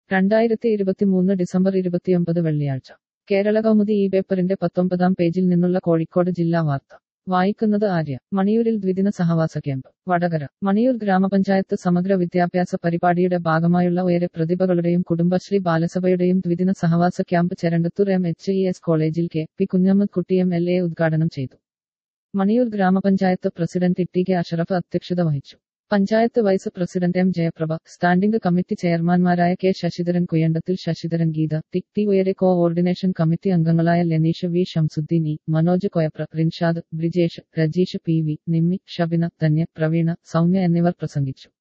2023 December 29 വെള്ളിയാഴ്ച കേരള കൗമുദി ഈ പേപ്പറിന്റെ 19-ാം പേജിൽ നിന്നുള്ള കോഴിക്കോട് ജില്ലാ വാർത്ത വായിക്കുന്നത് ആര്യ. മണിയൂരിൽ ദ്വിദിന സഹവാസ ക്യാമ്പ്. വടകര. മണിയൂർ ഗ്രാമപഞ്ചായത്ത് സമഗ്ര വിദ്യാഭ്യാസ പരിപാടിയുടെ ഭാഗമായുള്ള ഉയരെ പ്രതിഭകളുടെയും കുടുംബശ്രീ ബാലസഭയുടെയും ദ്വിദിന സഹവാസ ക്യാമ്പ് ചെരണ്ടത്തൂർ MHES കോളേജിൽ K.P. കുഞ്ഞമ്മദ് കുട്ടി MLA ഉദ്ഘാടനം ചെയ്തു. മണിയൂർ ഗ്രാമപഞ്ചായത്ത് പ്രസിഡന്റ് ടി.കെ. അഷറഫ് അധ്യക്ഷത വഹിച്ചു. Panchayat vice president M. Jayaprabha, standing committee ചെയർമാൻമാരായ K. ശശിധരൻ, കുയ്യണ്ടത്തിൽ ശശിധരൻ, ഗീത ടി ഉയരെ കോഓർഡിനേഷൻ കമ്മിറ്റി അംഗങ്ങളായ Leneesh V. Shamsuddin E, Manoj Koyapra, Rinshad, Brijesh, Rajeesh PV, Nimmi, Shabina, Dhanya, Praveena, Soumya എന്നിവർ പ്രസംഗിച്ചു.